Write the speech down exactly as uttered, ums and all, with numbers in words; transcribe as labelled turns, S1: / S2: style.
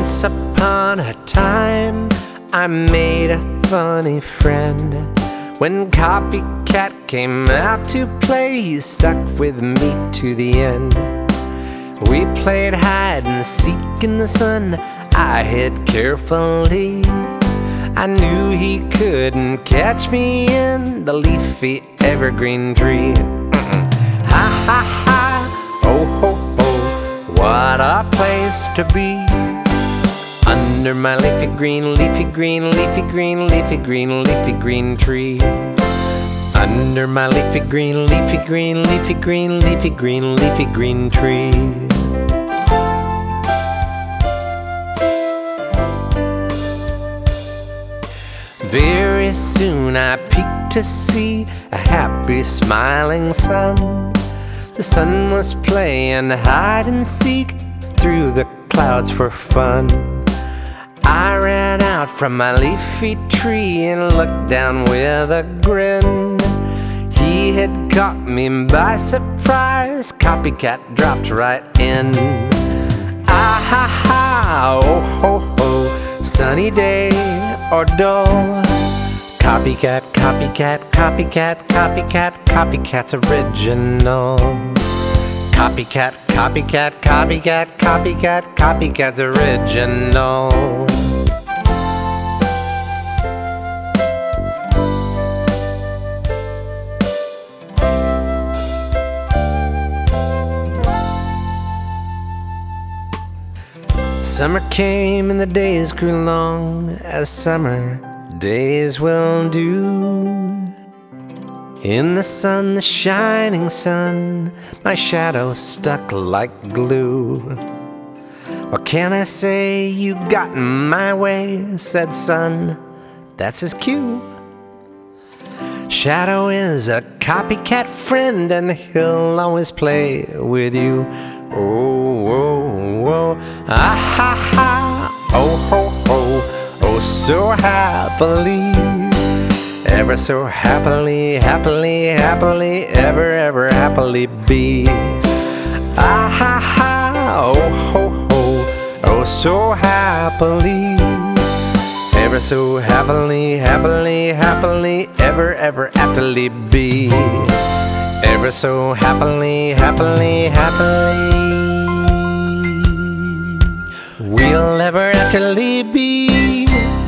S1: Once upon a time, I made a funny friend. When Copycat came out to play, he stuck with me to the end. We played hide and seek in the sun. I hid carefully. I knew he couldn't catch me in the leafy evergreen tree. Ha ha ha, oh ho ho, what a place to be. Under my leafy green, leafy green, leafy green, leafy green, leafy green tree. Under my leafy green, leafy green, leafy green, leafy green, leafy green tree. Very soon I peeked to see a happy smiling sun. The sun was playing hide and seek through the clouds for fun. I ran out from my leafy tree and looked down with a grin. He had caught me by surprise. Copycat dropped right in. Ah ha ha, oh ho ho, sunny day or dull. Copycat, copycat, copycat, copycat, copycat's original. Copycat, copycat, copycat, copycat, copycat's original. Summer came and the days grew long, as summer days will do. In the sun, the shining sun, my shadow stuck like glue. What can I say? You got my way, said sun, that's his cue. Shadow is a copycat friend and he'll always play with you. Oh, oh, oh, ah ha ha, oh ho ho, oh so happily. Ever so happily, happily, happily, ever, ever happily be. Ah ha ha, oh ho ho, oh so happily. Ever so happily, happily, happily, ever, ever aptly be. Ever so happily, happily, happily, we'll ever aptly be.